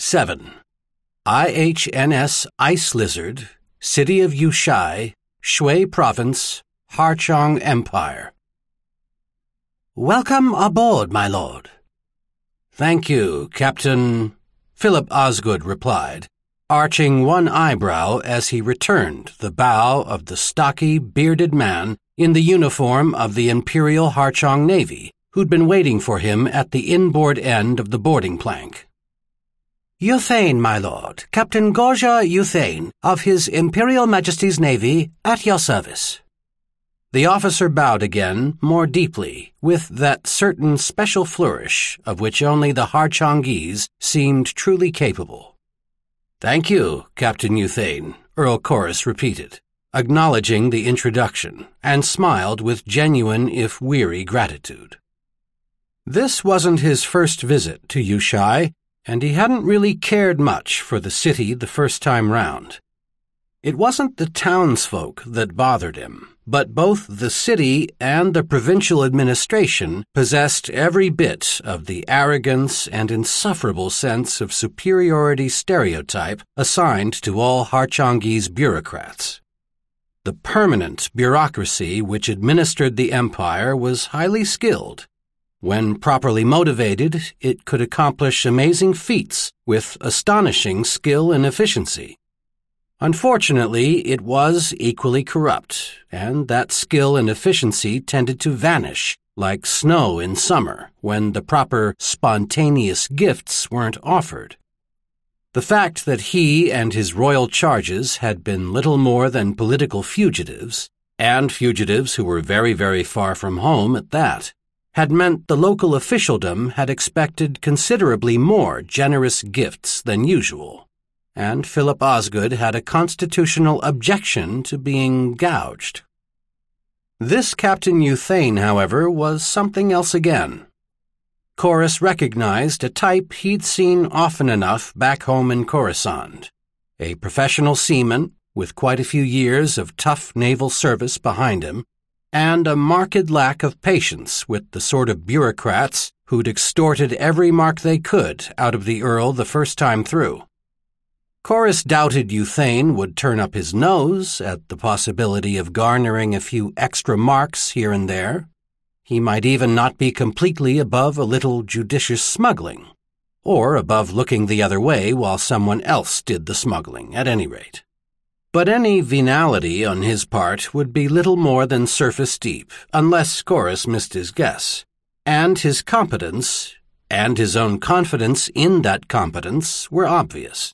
7. IHNS Ice Lizard, City of Yushai, Shui Province, Harchong Empire. "Welcome aboard, my lord." "Thank you, Captain," Philip Osgood replied, arching one eyebrow as he returned the bow of the stocky, bearded man in the uniform of the Imperial Harchong Navy, who'd been waiting for him at the inboard end of the boarding plank. "Euthane, my lord, Captain Gorja Euthane, of His Imperial Majesty's Navy, at your service." The officer bowed again, more deeply, with that certain special flourish of which only the Harchongese seemed truly capable. "Thank you, Captain Euthane," Earl Corus repeated, acknowledging the introduction, and smiled with genuine if weary gratitude. This wasn't his first visit to Yushai, and he hadn't really cared much for the city the first time round. It wasn't the townsfolk that bothered him, but both the city and the provincial administration possessed every bit of the arrogance and insufferable sense of superiority stereotype assigned to all Harchongese bureaucrats. The permanent bureaucracy which administered the empire was highly skilled. When properly motivated, it could accomplish amazing feats with astonishing skill and efficiency. Unfortunately, it was equally corrupt, and that skill and efficiency tended to vanish like snow in summer when the proper spontaneous gifts weren't offered. The fact that he and his royal charges had been little more than political fugitives, and fugitives who were very, very far from home at that, had meant the local officialdom had expected considerably more generous gifts than usual, and Philip Osgood had a constitutional objection to being gouged. This Captain Euthane, however, was something else again. Corus recognized a type he'd seen often enough back home in Coruscant, a professional seaman with quite a few years of tough naval service behind him, and a marked lack of patience with the sort of bureaucrats who'd extorted every mark they could out of the Earl the first time through. Corus doubted Euthane would turn up his nose at the possibility of garnering a few extra marks here and there. He might even not be completely above a little judicious smuggling, or above looking the other way while someone else did the smuggling, at any rate. But any venality on his part would be little more than surface deep, unless Corus missed his guess, and his competence, and his own confidence in that competence, were obvious.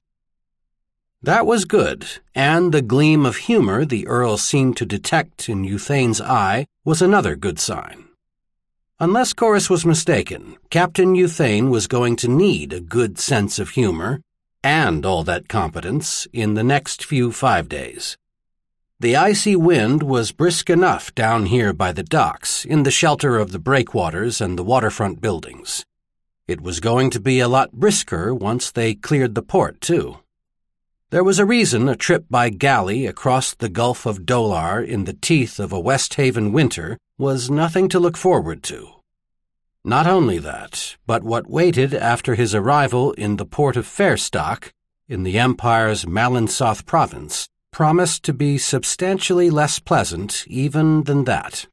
That was good, and the gleam of humor the Earl seemed to detect in Euthane's eye was another good sign. Unless Corus was mistaken, Captain Euthane was going to need a good sense of humor, and all that competence, in the next few 5 days. The icy wind was brisk enough down here by the docks, in the shelter of the breakwaters and the waterfront buildings. It was going to be a lot brisker once they cleared the port, too. There was a reason a trip by galley across the Gulf of Dolar in the teeth of a West Haven winter was nothing to look forward to. Not only that, but what waited after his arrival in the port of Fairstock, in the Empire's Malinsoth province, promised to be substantially less pleasant even than that.